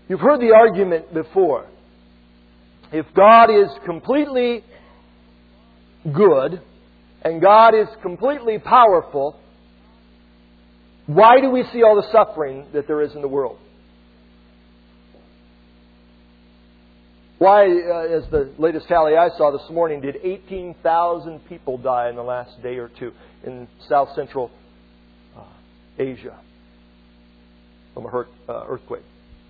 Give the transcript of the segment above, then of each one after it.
You've heard the argument before. If God is completely good and God is completely powerful, why do we see all the suffering that there is in the world? Why, as the latest tally I saw this morning, did 18,000 people die in the last day or two in South Central Asia from an earthquake?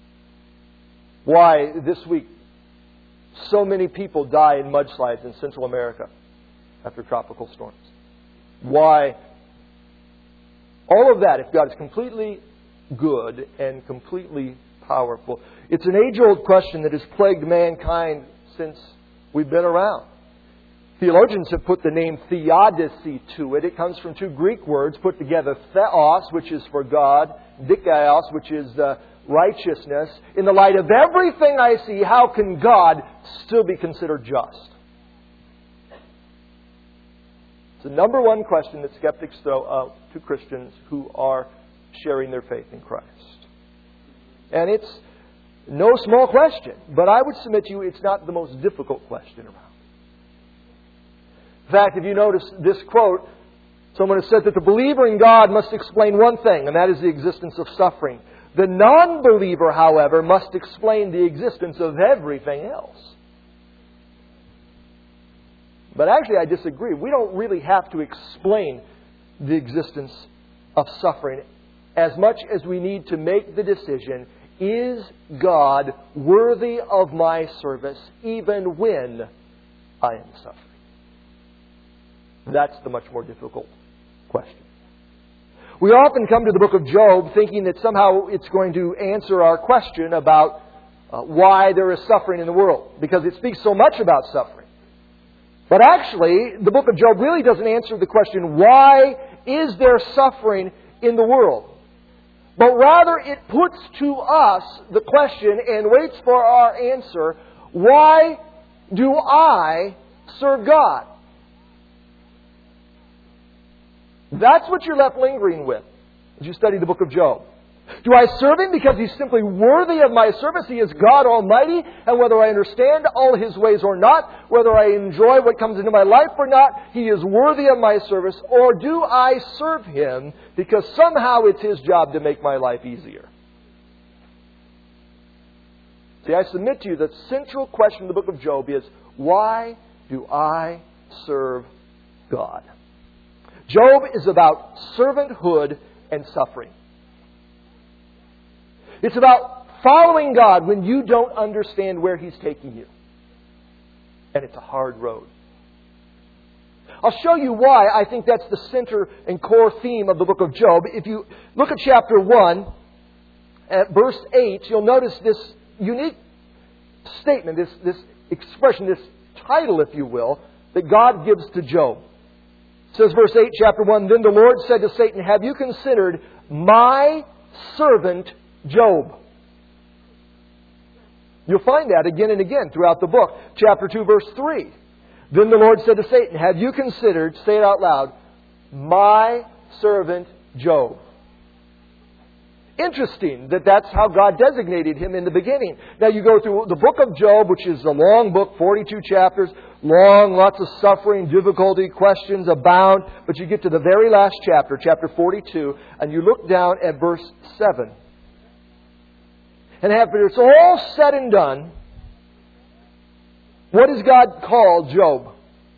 Why, this week, so many people die in mudslides in Central America after tropical storms? Why? All of that, if God is completely good and completely powerful. It's an age-old question that has plagued mankind since we've been around. Theologians have put the name theodicy to it. It comes from two Greek words put together, theos, which is for God, dikaios, which is righteousness. In the light of everything I see, how can God still be considered just? It's the number one question that skeptics throw out to Christians who are sharing their faith in Christ. And it's no small question, but I would submit to you it's not the most difficult question around. In fact, if you notice this quote, someone has said that the believer in God must explain one thing, and that is the existence of suffering. The non-believer, however, must explain the existence of everything else. But actually, I disagree. We don't really have to explain the existence of suffering as much as we need to make the decision, is God worthy of my service even when I am suffering? That's the much more difficult question. We often come to the book of Job thinking that somehow it's going to answer our question about why there is suffering in the world, because it speaks so much about suffering. But actually, the book of Job really doesn't answer the question, why is there suffering in the world? But rather, it puts to us the question and waits for our answer, why do I serve God? That's what you're left lingering with as you study the book of Job. Do I serve Him because He's simply worthy of my service? He is God Almighty, and whether I understand all His ways or not, whether I enjoy what comes into my life or not, He is worthy of my service. Or do I serve Him because somehow it's His job to make my life easier? See, I submit to you that the central question in the book of Job is, why do I serve God? Job is about servanthood and suffering. It's about following God when you don't understand where He's taking you. And it's a hard road. I'll show you why I think that's the center and core theme of the book of Job. If you look at chapter 1, at verse 8, you'll notice this unique statement, this expression, this title, if you will, that God gives to Job. It says, verse 8, chapter 1, Then the Lord said to Satan, Have you considered my servant Job? You'll find that again and again throughout the book. Chapter 2, verse 3. Then the Lord said to Satan, Have you considered, say it out loud, my servant Job? Interesting that that's how God designated him in the beginning. Now you go through the book of Job, which is a long book, 42 chapters, long, lots of suffering, difficulty, questions abound. But you get to the very last chapter, chapter 42, and you look down at verse 7. And after it's all said and done, what does God call Job?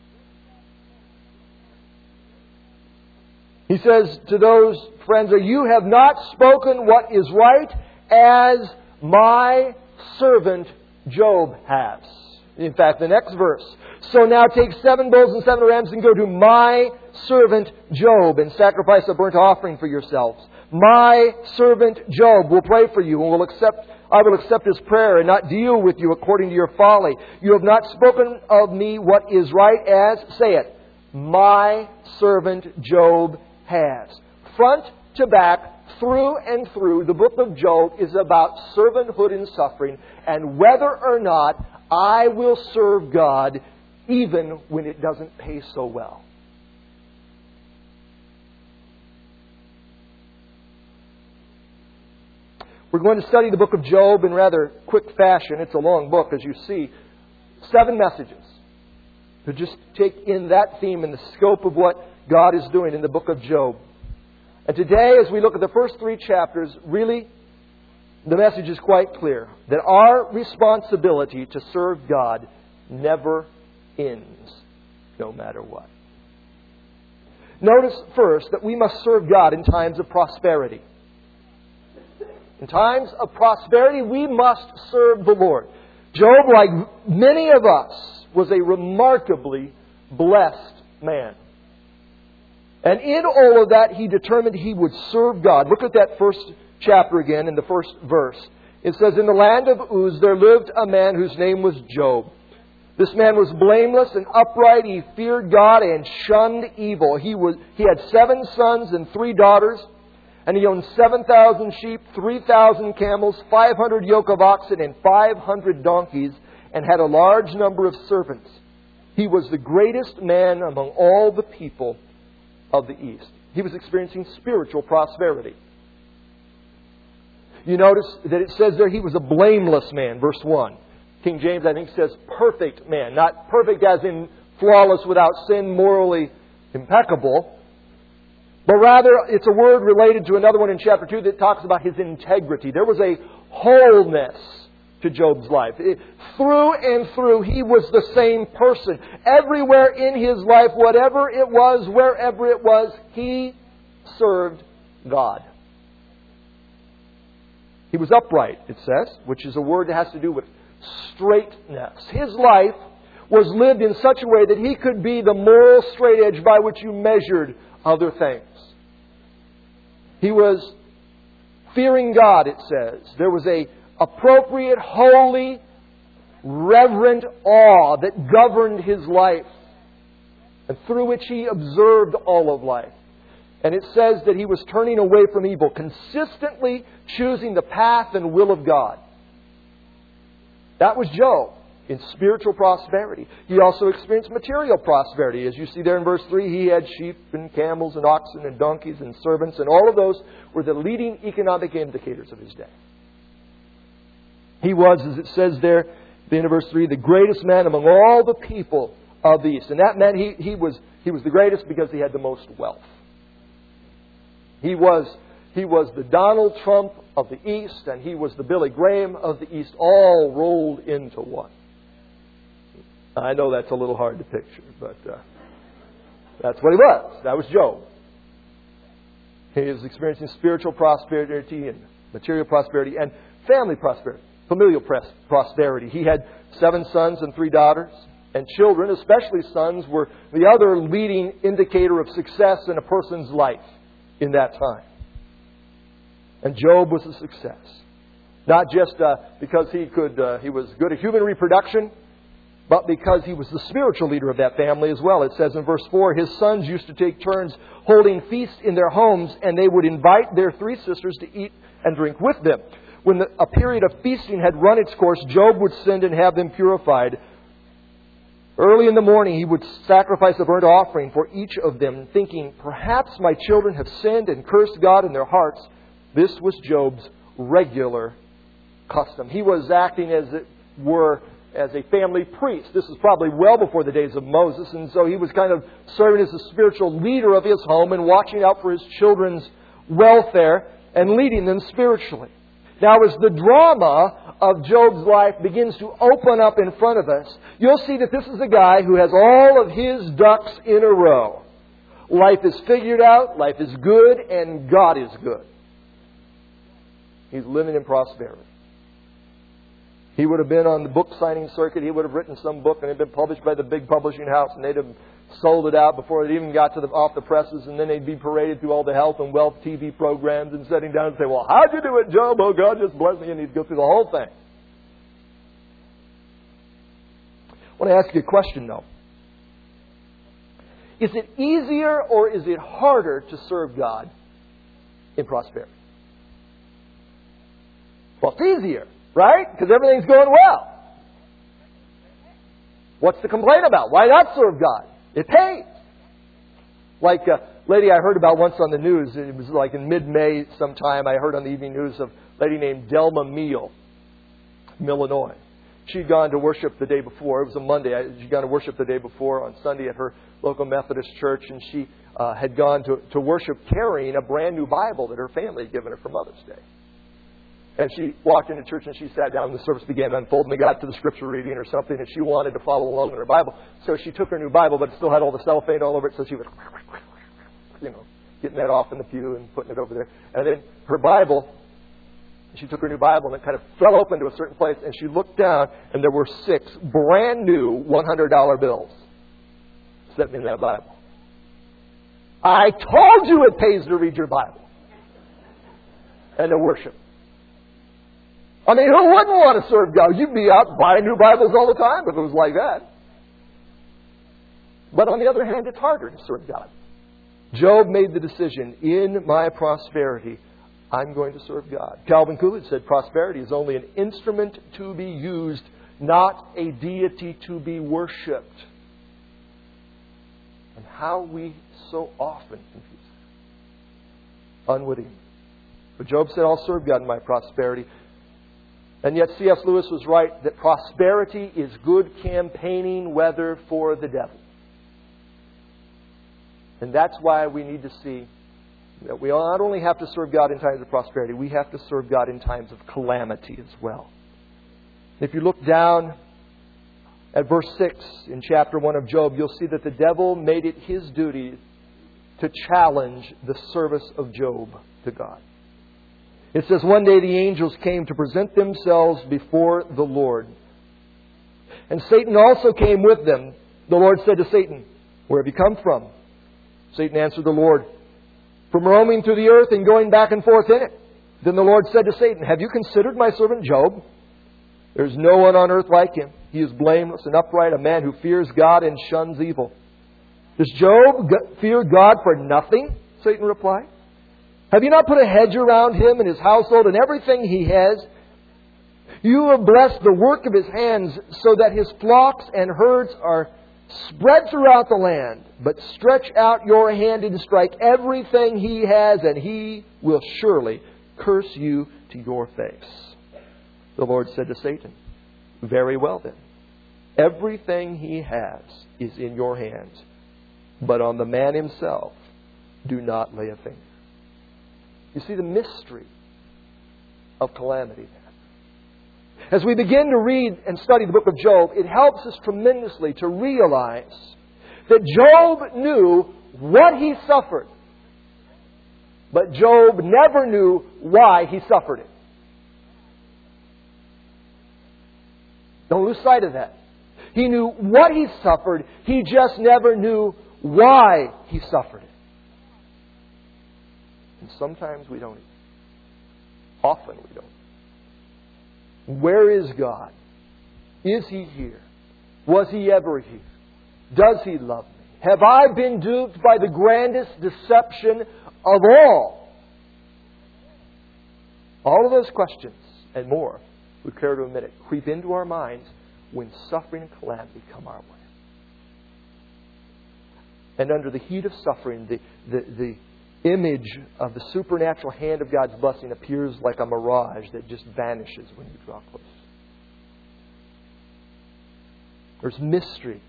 He says to those friends, You have not spoken what is right, as my servant Job has. In fact, the next verse. So now take 7 bulls and 7 rams and go to my servant Job and sacrifice a burnt offering for yourselves. My servant Job will pray for you and I will accept his prayer and not deal with you according to your folly. You have not spoken of me what is right, as, say it, my servant Job has. Front to back, through and through, the book of Job is about servanthood and suffering, and whether or not I will serve God even when it doesn't pay so well. We're going to study the book of Job in rather quick fashion. It's a long book, as you see. 7 messages to just take in that theme and the scope of what God is doing in the book of Job. And today, as we look at the first 3 chapters, really, the message is quite clear. That our responsibility to serve God never ends, no matter what. Notice first that we must serve God in times of prosperity. In times of prosperity, we must serve the Lord. Job, like many of us, was a remarkably blessed man. And in all of that, he determined he would serve God. Look at that first chapter again in the first verse. It says, "In the land of Uz there lived a man whose name was Job. This man was blameless and upright. He feared God and shunned evil. He had 7 sons and 3 daughters. And he owned 7,000 sheep, 3,000 camels, 500 yoke of oxen, and 500 donkeys, and had a large number of servants. He was the greatest man among all the people of the East." He was experiencing spiritual prosperity. You notice that it says there he was a blameless man, verse 1. King James, I think, says perfect man. Not perfect as in flawless, without sin, morally impeccable. But rather, it's a word related to another one in chapter 2 that talks about his integrity. There was a wholeness to Job's life. Through and through, he was the same person. Everywhere in his life, whatever it was, wherever it was, he served God. He was upright, it says, which is a word that has to do with straightness. His life was lived in such a way that he could be the moral straight edge by which you measured other things. He was fearing God, it says. There was a appropriate, holy, reverent awe that governed his life, and through which he observed all of life. And it says that he was turning away from evil, consistently choosing the path and will of God. That was Job in spiritual prosperity. He also experienced material prosperity. As you see there in verse 3, he had sheep and camels and oxen and donkeys and servants, and all of those were the leading economic indicators of his day. He was, as it says there, the end of verse 3, the greatest man among all the people of the East. And that meant he was the greatest because he had the most wealth. He was the Donald Trump of the East, and he was the Billy Graham of the East, all rolled into one. I know that's a little hard to picture, but that's what he was. That was Job. He was experiencing spiritual prosperity and material prosperity and family prosperity, familial prosperity. He had 7 sons and 3 daughters, and children, especially sons, were the other leading indicator of success in a person's life in that time. And Job was a success. Not just because he was good at human reproduction, but because he was the spiritual leader of that family as well. It says in verse 4, his sons used to take turns holding feasts in their homes, and they would invite their 3 sisters to eat and drink with them. When a period of feasting had run its course, Job would send and have them purified. Early in the morning, he would sacrifice a burnt offering for each of them, thinking, perhaps my children have sinned and cursed God in their hearts. This was Job's regular custom. He was acting, as it were, as a family priest. This is probably well before the days of Moses, and so he was kind of serving as the spiritual leader of his home and watching out for his children's welfare and leading them spiritually. Now, as the drama of Job's life begins to open up in front of us, you'll see that this is a guy who has all of his ducks in a row. Life is figured out, life is good, and God is good. He's living in prosperity. He would have been on the book signing circuit. He would have written some book and it had been published by the big publishing house, and they'd have sold it out before it even got to off the presses, and then they'd be paraded through all the health and wealth TV programs and sitting down and say, well, how'd you do it, Job? Oh, God just bless me. And he'd go through the whole thing. I want to ask you a question, though. Is it easier or is it harder to serve God in prosperity? Well, it's easier, right? Because everything's going well. What's to complain about? Why not serve God? It pays. Like lady I heard about once on the news. It was like in mid-May sometime. I heard on the evening news of a lady named Delma Meal from Illinois. She'd gone to worship the day before. It was a Monday. She'd gone to worship the day before on Sunday at her local Methodist church, and she had gone to worship carrying a brand new Bible that her family had given her for Mother's Day. And she walked into church and she sat down and the service began to unfold and they got to the scripture reading or something and she wanted to follow along in her Bible. So she took her new Bible, but it still had all the cellophane all over it, so she was, getting that off in the pew and putting it over there. And then her Bible, she took her new Bible and it kind of fell open to a certain place and she looked down and there were 6 brand new $100 bills sitting in that Bible. I told you it pays to read your Bible and to worship. I mean, who wouldn't want to serve God? You'd be out buying new Bibles all the time if it was like that. But on the other hand, it's harder to serve God. Job made the decision, in my prosperity, I'm going to serve God. Calvin Coolidge said prosperity is only an instrument to be used, not a deity to be worshipped. And how we so often confuse it. Unwitting. But Job said, I'll serve God in my prosperity. And yet C.S. Lewis was right that prosperity is good campaigning weather for the devil. And that's why we need to see that we not only have to serve God in times of prosperity, we have to serve God in times of calamity as well. If you look down at verse 6 in chapter 1 of Job, you'll see that the devil made it his duty to challenge the service of Job to God. It says, one day the angels came to present themselves before the Lord. And Satan also came with them. The Lord said to Satan, where have you come from? Satan answered the Lord, from roaming through the earth and going back and forth in it. Then the Lord said to Satan, have you considered my servant Job? There's no one on earth like him. He is blameless and upright, a man who fears God and shuns evil. Does Job fear God for nothing? Satan replied. Have you not put a hedge around him and his household and everything he has? You have blessed the work of his hands so that his flocks and herds are spread throughout the land. But stretch out your hand and strike everything he has, and he will surely curse you to your face. The Lord said to Satan, very well then. Everything he has is in your hands. But on the man himself, do not lay a finger. You see the mystery of calamity there. As we begin to read and study the book of Job, it helps us tremendously to realize that Job knew what he suffered. But Job never knew why he suffered it. Don't lose sight of that. He knew what he suffered. He just never knew why he suffered it. And sometimes we don't. Often we don't. Where is God? Is He here? Was He ever here? Does He love me? Have I been duped by the grandest deception of all? All of those questions and more, we care to admit it, creep into our minds when suffering and calamity come our way. And under the heat of suffering, the image of the supernatural hand of God's blessing appears like a mirage that just vanishes when you draw close. There's mystery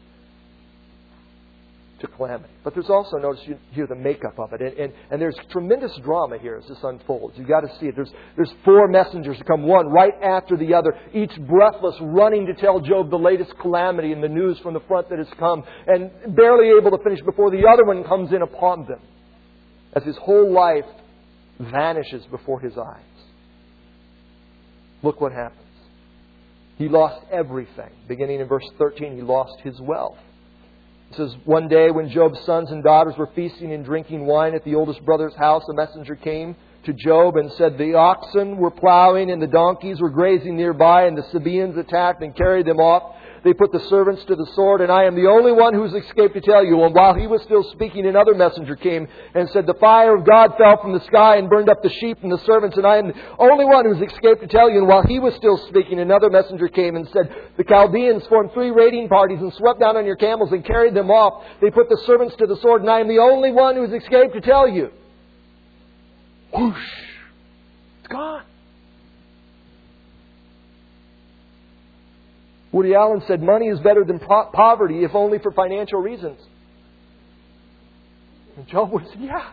to calamity. But there's also, notice you hear the makeup of it. And there's tremendous drama here as this unfolds. You've got to see it. There's 4 messengers that come one right after the other, each breathless, running to tell Job the latest calamity and the news from the front that has come, and barely able to finish before the other one comes in upon them, as his whole life vanishes before his eyes. Look what happens. He lost everything. Beginning in verse 13, he lost his wealth. It says, one day when Job's sons and daughters were feasting and drinking wine at the oldest brother's house, a messenger came to Job and said, the oxen were plowing and the donkeys were grazing nearby, and the Sabaeans attacked and carried them off. They put the servants to the sword, and I am the only one who's escaped to tell you. And while he was still speaking, another messenger came and said, the fire of God fell from the sky and burned up the sheep and the servants, and I am the only one who's escaped to tell you. And while he was still speaking, another messenger came and said, the Chaldeans formed 3 raiding parties and swept down on your camels and carried them off. They put the servants to the sword, and I am the only one who's escaped to tell you. Whoosh! It's gone. Woody Allen said, money is better than poverty, if only for financial reasons. And Job would say, yeah,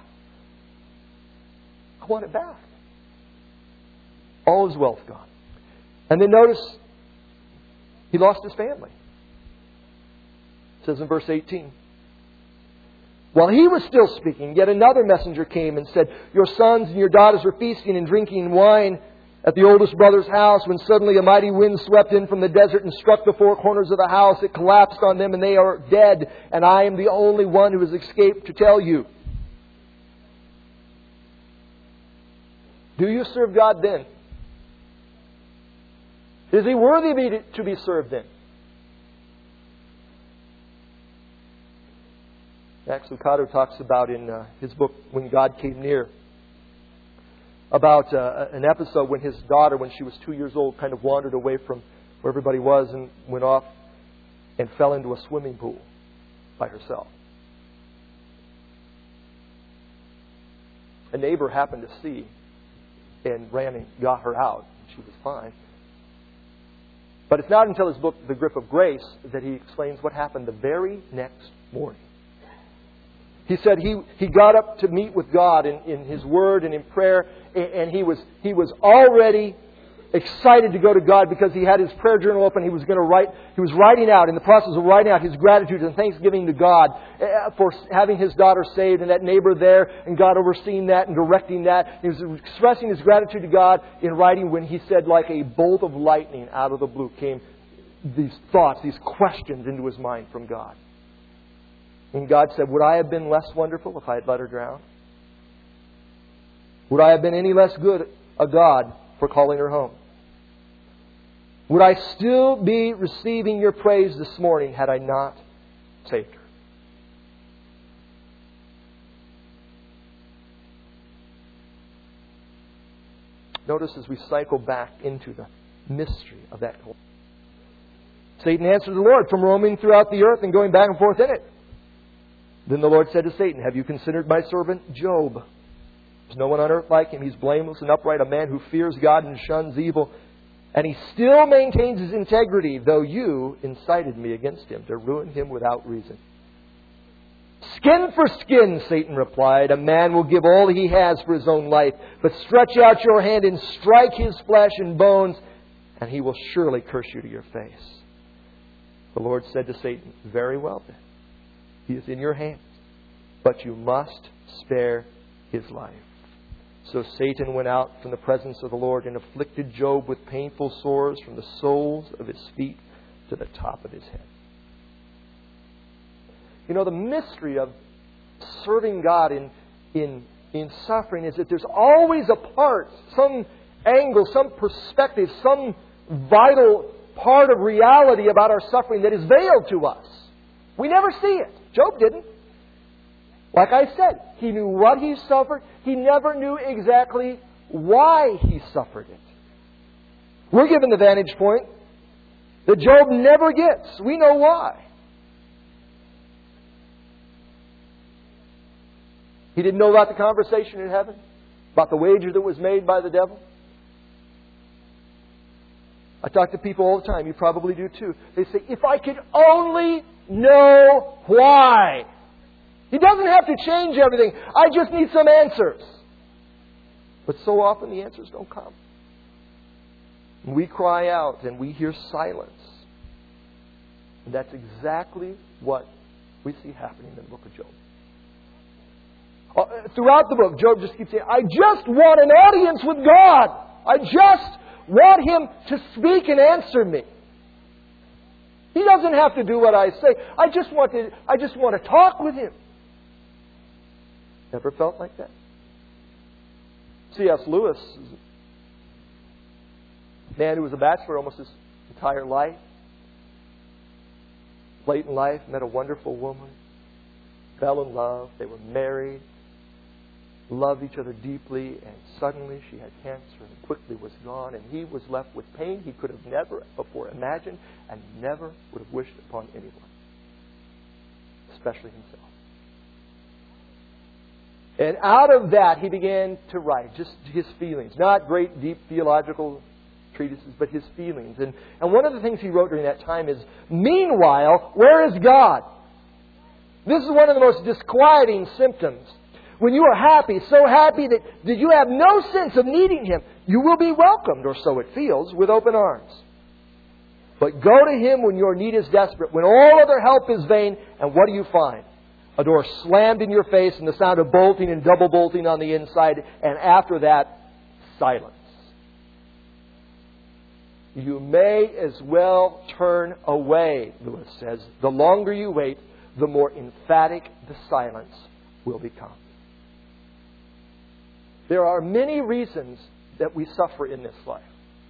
I want it back. All his wealth gone. And then notice, he lost his family. It says in verse 18. While he was still speaking, yet another messenger came and said, your sons and your daughters were feasting and drinking wine at the oldest brother's house, when suddenly a mighty wind swept in from the desert and struck the 4 corners of the house. It collapsed on them and they are dead, and I am the only one who has escaped to tell you. Do you serve God then? Is He worthy to be served then? Max Lucado talks about in his book, When God Came Near, about an episode when his daughter, when she was 2 years old, kind of wandered away from where everybody was and went off and fell into a swimming pool by herself. A neighbor happened to see and ran and got her out. She was fine. But it's not until his book, The Grip of Grace, that he explains what happened the very next morning. He said he got up to meet with God in His Word and in prayer, and he was already excited to go to God because he had his prayer journal open. He was writing out, in the process of writing out his gratitude and thanksgiving to God for having his daughter saved and that neighbor there and God overseeing that and directing that. He was expressing his gratitude to God in writing when he said, like a bolt of lightning out of the blue came these thoughts, these questions into his mind from God. And God said, would I have been less wonderful if I had let her drown? Would I have been any less good a God for calling her home? Would I still be receiving your praise this morning had I not saved her? Notice as we cycle back into the mystery of that call. Satan answered the Lord from roaming throughout the earth and going back and forth in it. Then the Lord said to Satan, have you considered my servant Job? There's no one on earth like him. He's blameless and upright, a man who fears God and shuns evil. And he still maintains his integrity, though you incited me against him to ruin him without reason. Skin for skin, Satan replied. A man will give all he has for his own life. But stretch out your hand and strike his flesh and bones, and he will surely curse you to your face. The Lord said to Satan, very well then. He is in your hands, but you must spare his life. So Satan went out from the presence of the Lord and afflicted Job with painful sores from the soles of his feet to the top of his head. You know, the mystery of serving God in suffering is that there's always a part, some angle, some perspective, some vital part of reality about our suffering that is veiled to us. We never see it. Job didn't. Like I said, he knew what he suffered. He never knew exactly why he suffered it. We're given the vantage point that Job never gets. We know why. He didn't know about the conversation in heaven, about the wager that was made by the devil. I talk to people all the time. You probably do too. They say, if I could only know why. He doesn't have to change everything. I just need some answers. But so often the answers don't come. We cry out and we hear silence. And that's exactly what we see happening in the book of Job. Throughout the book, Job just keeps saying, I just want an audience with God. I just want Him to speak and answer me. He doesn't have to do what I say. I just want to talk with Him. Ever felt like that? C.S. Lewis, a man who was a bachelor almost his entire life, late in life, met a wonderful woman, fell in love, they were married, loved each other deeply, and suddenly she had cancer and quickly was gone, and he was left with pain he could have never before imagined and never would have wished upon anyone, especially himself. And out of that, he began to write just his feelings. Not great, deep theological treatises, but his feelings. And one of the things he wrote during that time is, "Meanwhile, where is God?" This is one of the most disquieting symptoms. When you are happy, so happy that you have no sense of needing Him, you will be welcomed, or so it feels, with open arms. But go to Him when your need is desperate, when all other help is vain, and what do you find? A door slammed in your face and the sound of bolting and double bolting on the inside. And after that, silence. You may as well turn away, Lewis says. The longer you wait, the more emphatic the silence will become. There are many reasons that we suffer in this life.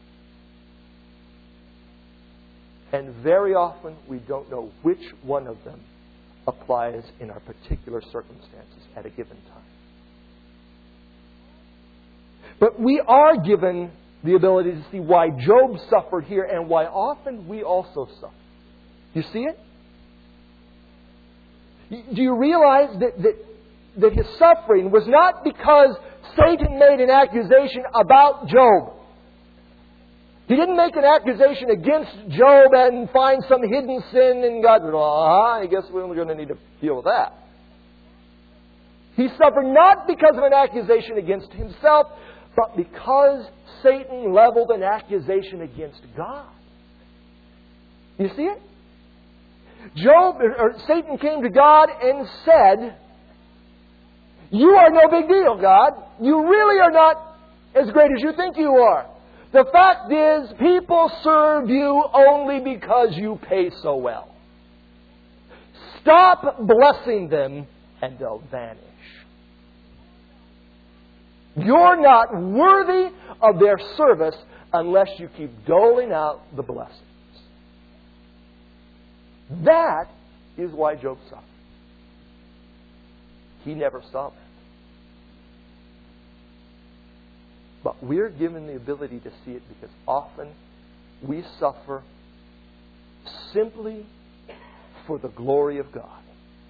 And very often we don't know which one of them applies in our particular circumstances at a given time. But we are given the ability to see why Job suffered here and why often we also suffer. Do you see it? Do you realize that his suffering was not because Satan made an accusation about Job? He didn't make an accusation against Job and find some hidden sin in God. I guess we're going to need to deal with that. He suffered not because of an accusation against himself, but because Satan leveled an accusation against God. You see it? Satan came to God and said, "You are no big deal, God. You really are not as great as you think you are. The fact is, people serve you only because you pay so well. Stop blessing them and they'll vanish. You're not worthy of their service unless you keep doling out the blessings." That is why Job suffered. He never saw that. But we're given the ability to see it because often we suffer simply for the glory of God.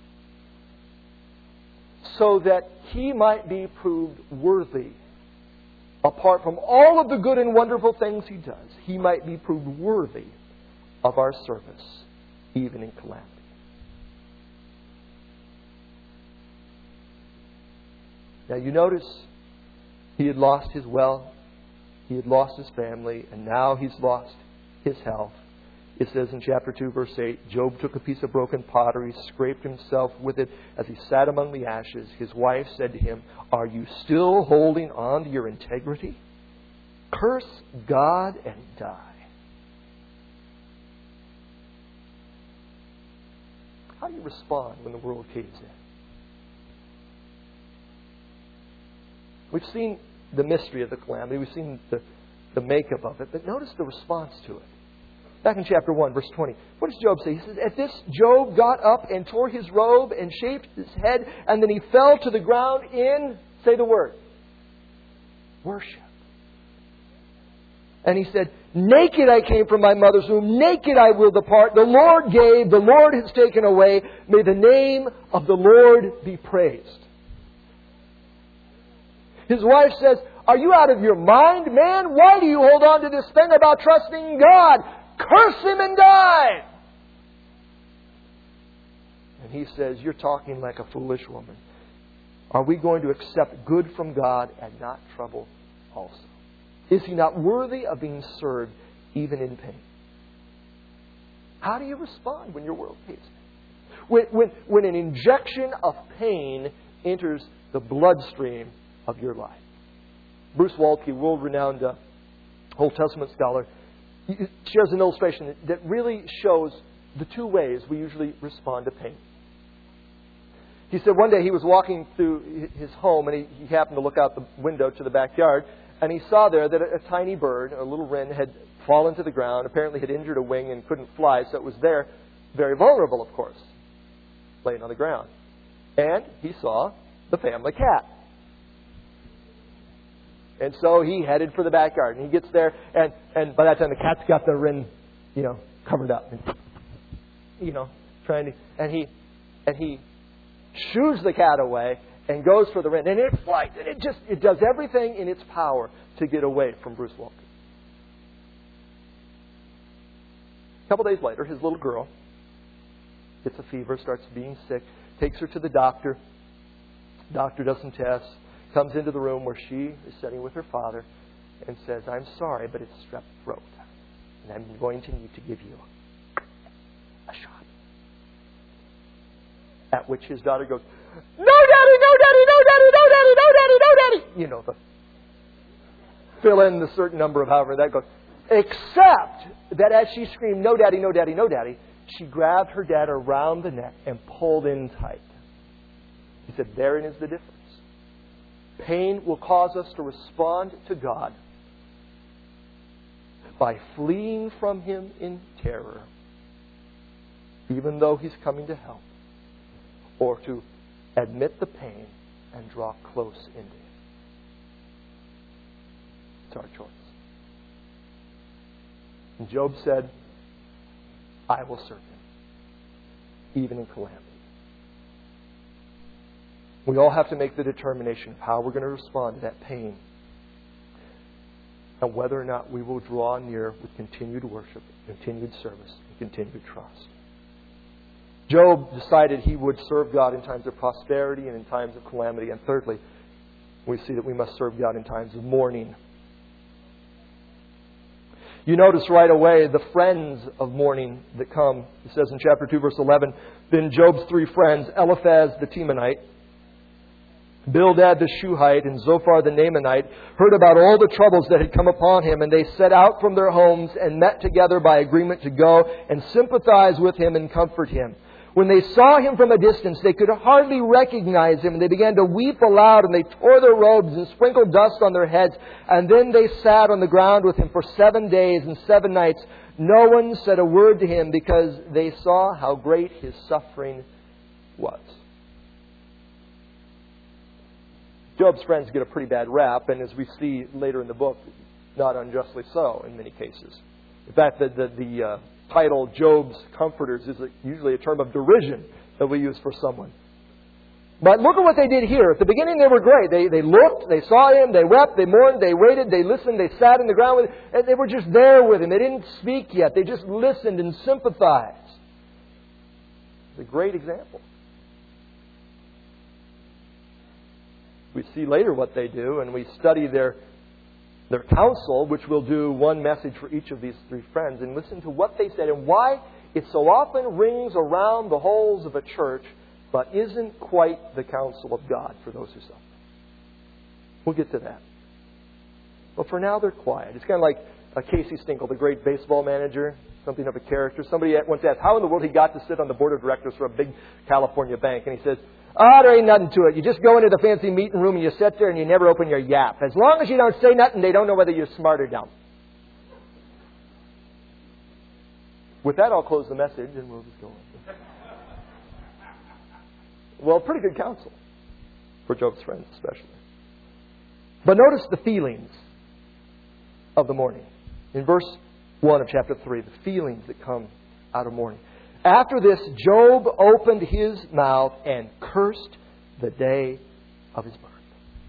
So that He might be proved worthy. Apart from all of the good and wonderful things He does, He might be proved worthy of our service, even in calamity. Now you notice he had lost his wealth, he had lost his family, and now he's lost his health. It says in chapter 2, verse 8, Job took a piece of broken pottery, scraped himself with it as he sat among the ashes. His wife said to him, "Are you still holding on to your integrity? Curse God and die." How do you respond when the world caves in? We've seen the mystery of the calamity. We've seen the makeup of it. But notice the response to it. Back in chapter 1, verse 20. What does Job say? He says, "At this, Job got up and tore his robe and shaved his head. And then he fell to the ground in," say the word, "worship. And he said, 'Naked I came from my mother's womb. Naked I will depart. The Lord gave. The Lord has taken away. May the name of the Lord be praised.'" His wife says, "Are you out of your mind, man? Why do you hold on to this thing about trusting God? Curse Him and die." And he says, "You're talking like a foolish woman. Are we going to accept good from God and not trouble also? Is He not worthy of being served even in pain?" How do you respond when your world caves in? When an injection of pain enters the bloodstream of your life. Bruce Waltke, world-renowned Old Testament scholar, shares an illustration that really shows the two ways we usually respond to pain. He said one day he was walking through his home and he happened to look out the window to the backyard and he saw there that a tiny bird, a little wren, had fallen to the ground, apparently had injured a wing and couldn't fly, so it was there very vulnerable, of course, laying on the ground. And he saw the family cat. And so he headed for the backyard. And he gets there, and by that time the cat's got the wren, covered up. And, trying to, and he shoos the cat away and goes for the wren. And it flies. And it does everything in its power to get away from Bruce Walker. A couple days later, his little girl gets a fever, starts being sick, takes her to the doctor. Doctor does some tests, comes into the room where she is sitting with her father and says, "I'm sorry, but it's strep throat. And I'm going to need to give you a shot." At which his daughter goes, "No, Daddy, no, Daddy, no, Daddy, no, Daddy, no, Daddy, no, Daddy." Fill in the certain number of however that goes. Except that as she screamed, "No, Daddy, no, Daddy, no, Daddy," she grabbed her dad around the neck and pulled in tight. He said, therein is the difference. Pain will cause us to respond to God by fleeing from Him in terror, even though He's coming to help, or to admit the pain and draw close into Him. It's our choice. And Job said, "I will serve Him, even in calamity." We all have to make the determination of how we're going to respond to that pain and whether or not we will draw near with continued worship, continued service, and continued trust. Job decided he would serve God in times of prosperity and in times of calamity. And thirdly, we see that we must serve God in times of mourning. You notice right away the friends of mourning that come. It says in chapter 2, verse 11, "Then Job's three friends, Eliphaz the Temanite, Bildad the Shuhite, and Zophar the Naamanite, heard about all the troubles that had come upon him, and they set out from their homes and met together by agreement to go and sympathize with him and comfort him. When they saw him from a distance, they could hardly recognize him, and they began to weep aloud, and they tore their robes and sprinkled dust on their heads, and then they sat on the ground with him for 7 days and 7 nights. No one said a word to him, because they saw how great his suffering was." Job's friends get a pretty bad rap, and as we see later in the book, not unjustly so in many cases. In fact, the title Job's Comforters is usually a term of derision that we use for someone. But look at what they did here. At the beginning, they were great. They looked, they saw him, they wept, they mourned, they waited, they listened, they sat on the ground with him, and they were just there with him. They didn't speak yet. They just listened and sympathized. It's a great example. We see later what they do, and we study their counsel, which we'll do one message for each of these three friends, and listen to what they said and why it so often rings around the halls of a church, but isn't quite the counsel of God for those who suffer. We'll get to that. But for now, they're quiet. It's kind of like Casey Stengel, the great baseball manager, something of a character. Somebody once asked how in the world he got to sit on the board of directors for a big California bank, and he says, there ain't nothing to it. You just go into the fancy meeting room and you sit there and you never open your yap. As long as you don't say nothing, they don't know whether you're smart or dumb. With that, I'll close the message and we'll just go on. Well, pretty good counsel for Job's friends especially. But notice the feelings of the mourning. In verse 1 of chapter 3, the feelings that come out of mourning. After this, Job opened his mouth and cursed the day of his birth.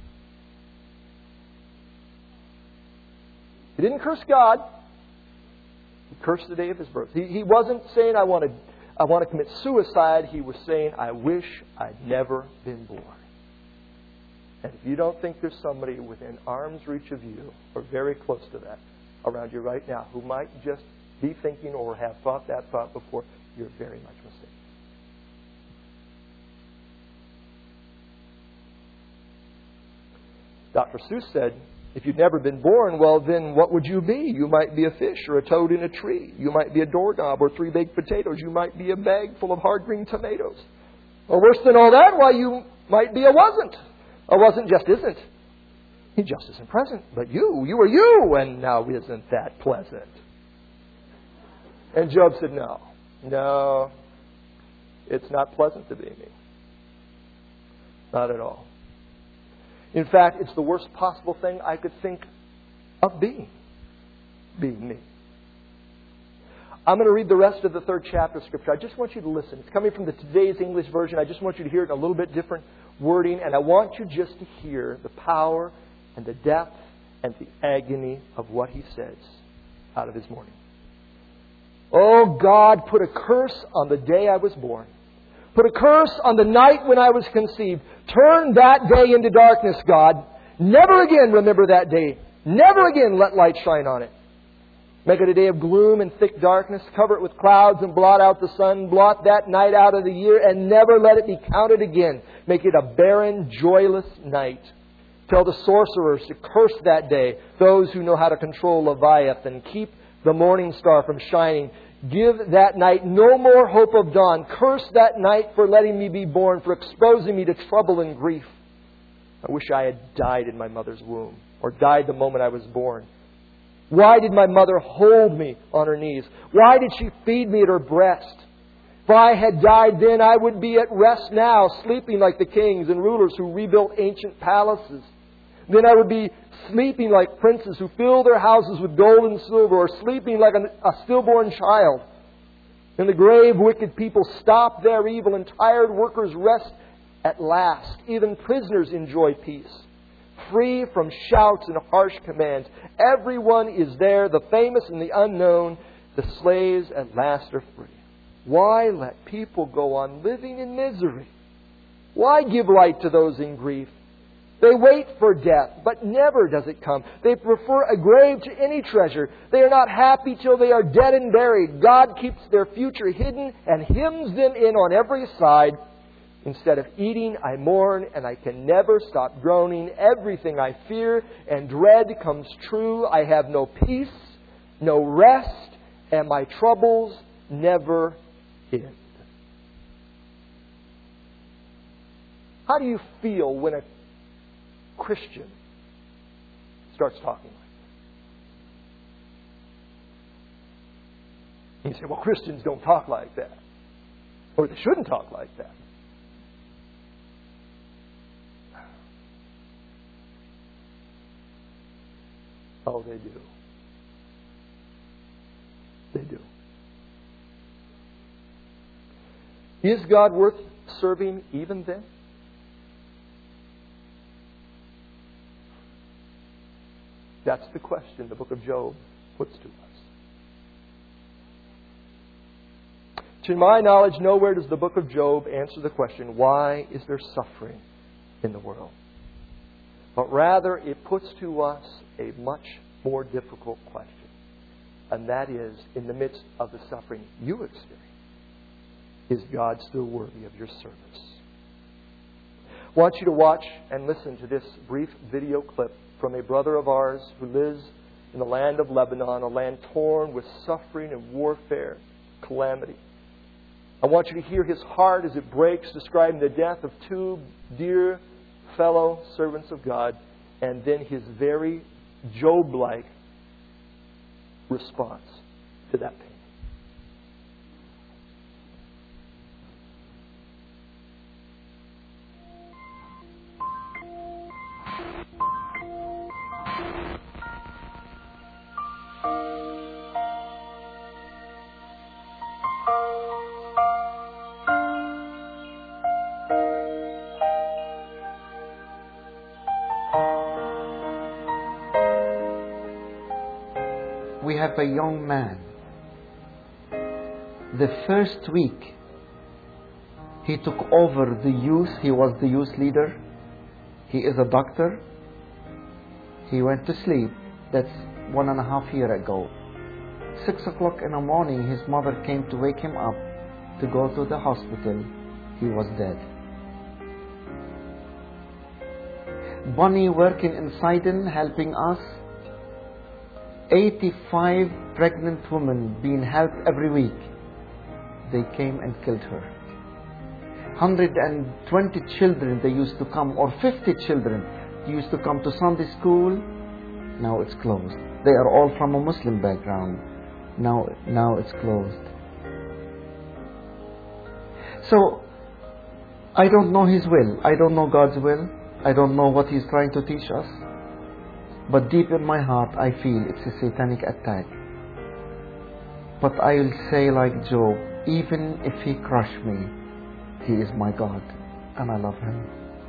He didn't curse God. He cursed the day of his birth. He wasn't saying, I want to commit suicide. He was saying, I wish I'd never been born. And if you don't think there's somebody within arm's reach of you, or very close to that, around you right now, who might just be thinking or have thought that thought before, you're very much mistaken. Dr. Seuss said, if you'd never been born, well, then what would you be? You might be a fish or a toad in a tree. You might be a doorknob or 3 baked potatoes. You might be a bag full of hard green tomatoes. Or worse than all that, why, you might be a wasn't. A wasn't just isn't. He just isn't present. But you are you, and now isn't that pleasant? And Job said, no. No, it's not pleasant to be me. Not at all. In fact, it's the worst possible thing I could think of being me. I'm going to read the rest of the 3rd chapter of Scripture. I just want you to listen. It's coming from the Today's English version. I just want you to hear it in a little bit different wording. And I want you just to hear the power and the depth and the agony of what he says out of his morning. Oh God, put a curse on the day I was born. Put a curse on the night when I was conceived. Turn that day into darkness, God. Never again remember that day. Never again let light shine on it. Make it a day of gloom and thick darkness. Cover it with clouds and blot out the sun. Blot that night out of the year and never let it be counted again. Make it a barren, joyless night. Tell the sorcerers to curse that day. Those who know how to control Leviathan. Keep the morning star from shining. Give that night no more hope of dawn. Curse that night for letting me be born, for exposing me to trouble and grief. I wish I had died in my mother's womb, or died the moment I was born. Why did my mother hold me on her knees? Why did she feed me at her breast? If I had died then, I would be at rest now, sleeping like the kings and rulers who rebuilt ancient palaces. Then I would be sleeping like princes who fill their houses with gold and silver, or sleeping like a stillborn child. In the grave, wicked people stop their evil, and tired workers rest at last. Even prisoners enjoy peace, free from shouts and harsh commands. Everyone is there, the famous and the unknown. The slaves at last are free. Why let people go on living in misery? Why give light to those in grief? They wait for death, but never does it come. They prefer a grave to any treasure. They are not happy till they are dead and buried. God keeps their future hidden and hems them in on every side. Instead of eating, I mourn, and I can never stop groaning. Everything I fear and dread comes true. I have no peace, no rest, and my troubles never end. How do you feel when a Christian starts talking like that? You say, well, Christians don't talk like that. Or they shouldn't talk like that. Oh, they do. They do. Is God worth serving even then? That's the question the book of Job puts to us. To my knowledge, nowhere does the book of Job answer the question, why is there suffering in the world? But rather, it puts to us a much more difficult question. And that is, in the midst of the suffering you experience, is God still worthy of your service? I want you to watch and listen to this brief video clip from a brother of ours who lives in the land of Lebanon, a land torn with suffering and warfare, calamity. I want you to hear his heart as it breaks, describing the death of two dear fellow servants of God, and then his very Job-like response to that pain. We have a young man. The first week he took over the youth. He was the youth leader. He is a doctor. He went to sleep. That's 1.5 years ago. 6 o'clock in the morning, his mother came to wake him up to go to the hospital. He was dead. Bonnie working inside him, helping us. 85 pregnant women being helped every week. They came and killed her. 120 children they used to come, or 50 children used to come to Sunday school. Now it's closed. They are all from a Muslim background. Now it's closed. So, I don't know His will. I don't know God's will. I don't know what He's trying to teach us. But deep in my heart, I feel it's a satanic attack. But I will say like Job, even if He crush me, He is my God, and I love Him.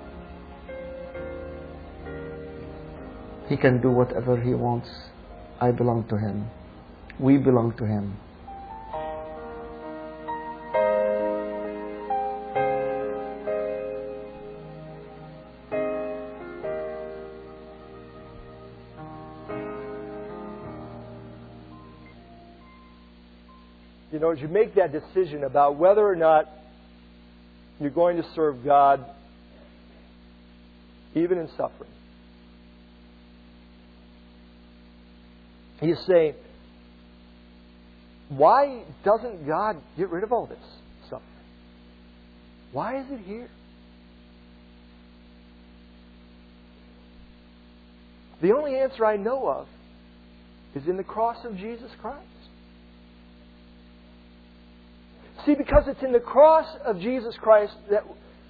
He can do whatever He wants. I belong to Him. We belong to Him. You know, as you make that decision about whether or not you're going to serve God, even in suffering, you say, why doesn't God get rid of all this suffering? Why is it here? The only answer I know of is in the cross of Jesus Christ. See, because it's in the cross of Jesus Christ that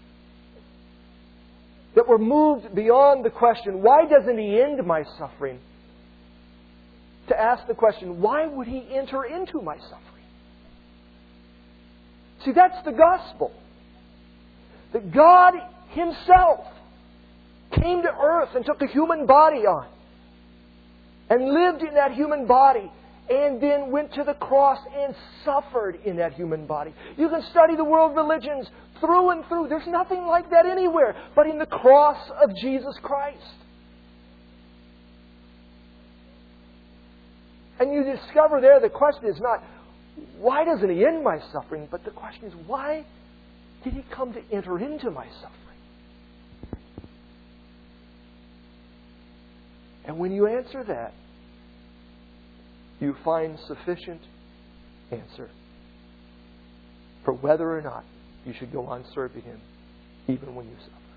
we're moved beyond the question, why doesn't He end my suffering? To ask the question, why would He enter into my suffering? See, that's the gospel. That God Himself came to earth and took a human body on and lived in that human body and then went to the cross and suffered in that human body. You can study the world religions through and through. There's nothing like that anywhere but in the cross of Jesus Christ. And you discover there the question is not, why doesn't He end my suffering? But the question is, why did He come to enter into my suffering? And when you answer that, you find sufficient answer for whether or not you should go on serving Him, even when you suffer.